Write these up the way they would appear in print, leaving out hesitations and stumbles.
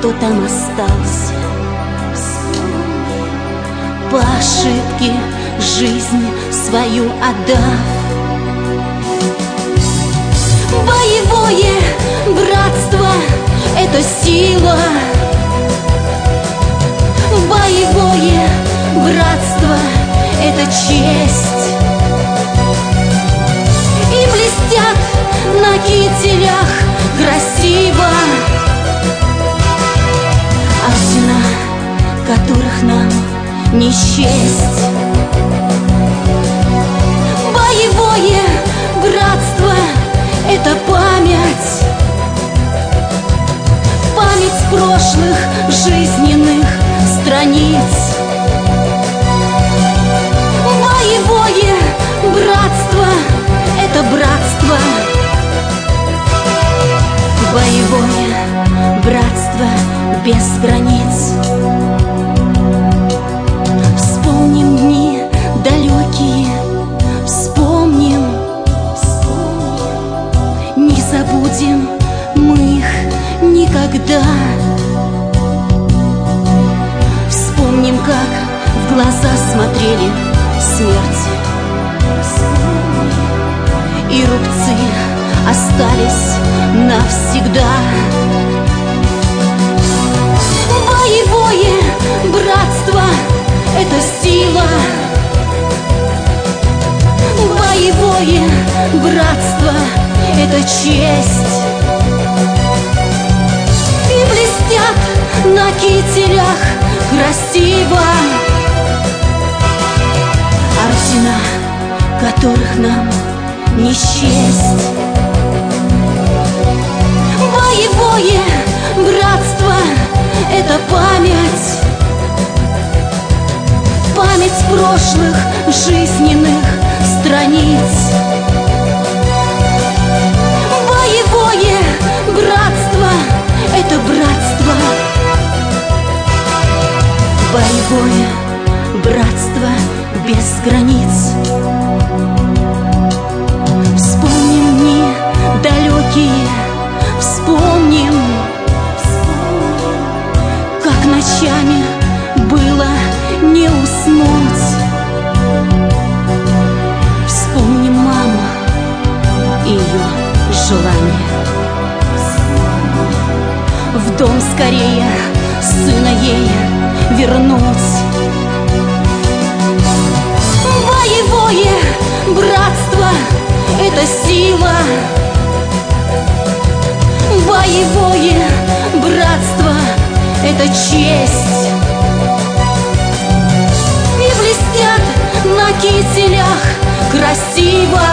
кто там остался. По ошибке жизнь свою отдав. Боевое братство — это сила. Боевое братство — это честь. И блестят на кителях красиво ордена, которых нам не счесть. Боевое братство — это память. Память прошлых жизненных страниц. Боевое братство — это братство. Боевое братство без границ. Вспомним дни далекие, вспомним, не забудем мы их никогда. Вспомним, как в глаза смотрели смерти, и рубцы остались навсегда. Боевое братство — это сила. Боевое братство — это честь. И блестят на кителях красиво ордена, которых нам не счесть. Боевое братство — это память. Память прошлых жизненных страниц. Боевое братство — это братство. Боевое братство без границ. Вспомним дни далекие, вспомним, как ночами было не уснуть. Вспомним маму и ее желание в дом скорее сына ей вернуть. Боевое братство — это сила. Боевое братство — это честь. И блестят на кителях красиво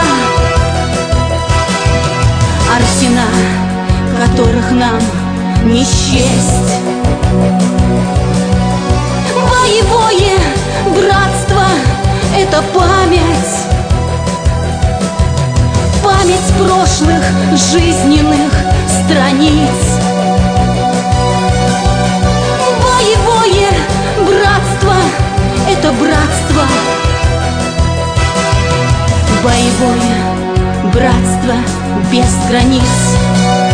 ордена, которых нам не счесть. Боевое братство — это память. Память прошлых жизненных страниц. Боевое братство — это братство. Боевое братство без границ.